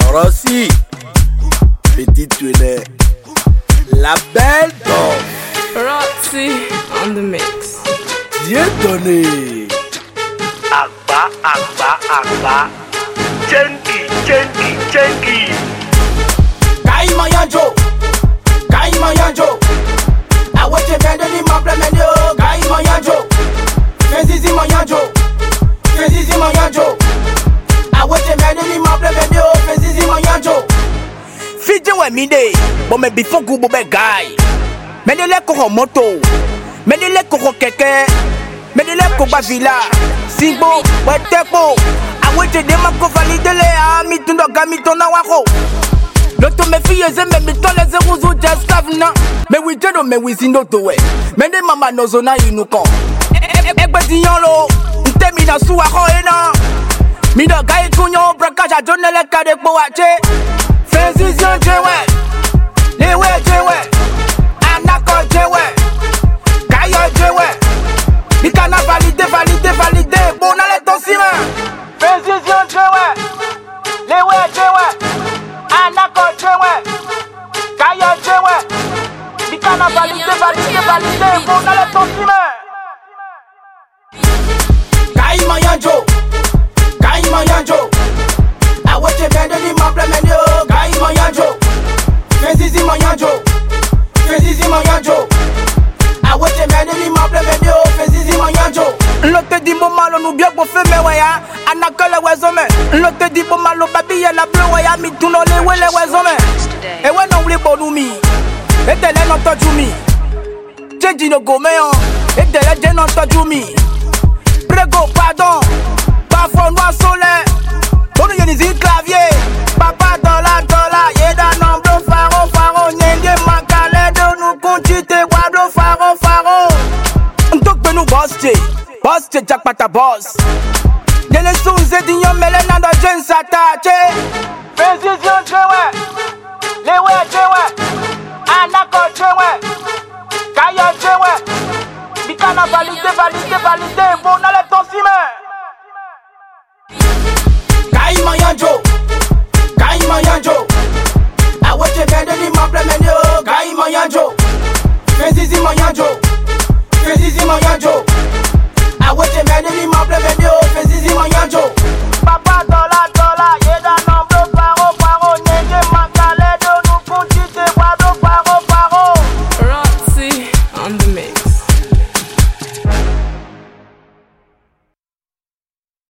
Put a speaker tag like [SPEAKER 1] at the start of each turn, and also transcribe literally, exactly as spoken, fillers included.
[SPEAKER 1] Rossi, Petit Twinner, la belle dame.
[SPEAKER 2] Rossi on the mix.
[SPEAKER 1] Dieu donné.
[SPEAKER 3] Agba, Agba, Agba. Chengi, Chengi, Chengi.
[SPEAKER 4] Kai Mayanjo, Kai Mayanjo. I want to bend in my plan, Kai Mayanjo. Fenzizi Mayanjo, Fenzizi Mayanjo. I want to bend in my plan, Fenzizi Mayanjo.
[SPEAKER 5] Fiji we mi de, but me before go be guy. Me de le ko moto, me de le ko keke, me de le ko ba villa. Simbo, we tepo. I want to dem ko valide le a mi tundo gami tona wako. L'auto me fille ze me mi ton les zéro zo just kavna. Me we jeno me we zindo to we. Me de mama no zona inuko. Egbe di yon lo, nte mi na suwa ko ena. Mi do gai kunyo brakaja jone le kade po wache. Fenzizi on jewe, lewe jewe, anako jewe, kayo jewe. Mi kana valide, valide, valide, bon ale ton sima. Fenzizi on jewe, lewe jewe, anako jewe, kayo jewe. Mi kana valide, valide, valide, bon ale ton sima.
[SPEAKER 4] Kai Mayanjo, Kai Mayanjo. I want to bend in my plan, Kai Mayanjo. Fenzizi Mayanjo, Fenzizi Mayanjo. I want to bend in my plan, Fenzizi Mayanjo.
[SPEAKER 5] L'autre dit bon malo nous bien pour faire mes waya. Anakole wezome. L'autre dit bon malo babi ya la bleu waya. Mi tuno le wele wezome. E we non wle bonu mi. E tele non toju mi. Change no go me on. E tele je non toju mi. Prego pardon. Parfois noir soleil. Bono yonizi clavier. Papa dollar dollar. Yeda nombro faro faro. Nyenge makale de nous conchite. Wablo faro faro. Ntok benu boste. Boste jackpata boss. Yele sunze dinyo mele nando jen satache. Fenzizi on jewe. Lewe jewe. Anako jewe. Kayo jewe. Bikana valide valide valide. Bon ale ton sime.
[SPEAKER 4] Kai Mayanjo, Kai Mayanjo. I want to bend in my plan, Kai Mayanjo. Fenzizi Mayanjo, Fenzizi Mayanjo. I want to bend in my plan,